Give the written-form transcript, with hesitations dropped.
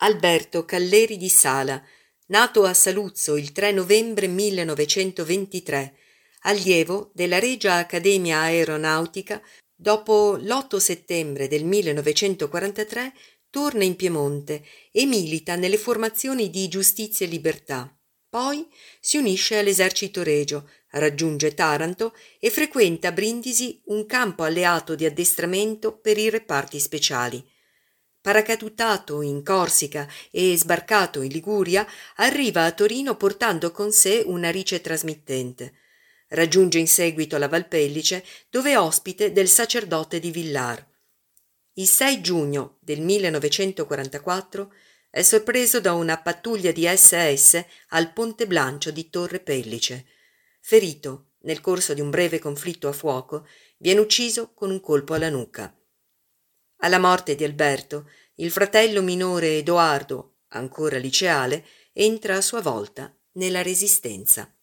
Alberto Calleri di Sala, nato a Saluzzo il 3 novembre 1923, allievo della Regia Accademia Aeronautica, dopo l'8 settembre del 1943 torna in Piemonte e milita nelle formazioni di Giustizia e Libertà. Poi si unisce all'esercito regio, raggiunge Taranto e frequenta a Brindisi un campo alleato di addestramento per i reparti speciali. Paracadutato in Corsica e sbarcato in Liguria, arriva a Torino portando con sé una rice trasmittente. Raggiunge in seguito la Valpellice, dove è ospite del sacerdote di Villar. Il 6 giugno del 1944 è sorpreso da una pattuglia di SS al Ponte Blancio di Torre Pellice. Ferito nel corso di un breve conflitto a fuoco, viene ucciso con un colpo alla nuca. Alla morte di Alberto, il fratello minore Edoardo, ancora liceale, entra a sua volta nella Resistenza.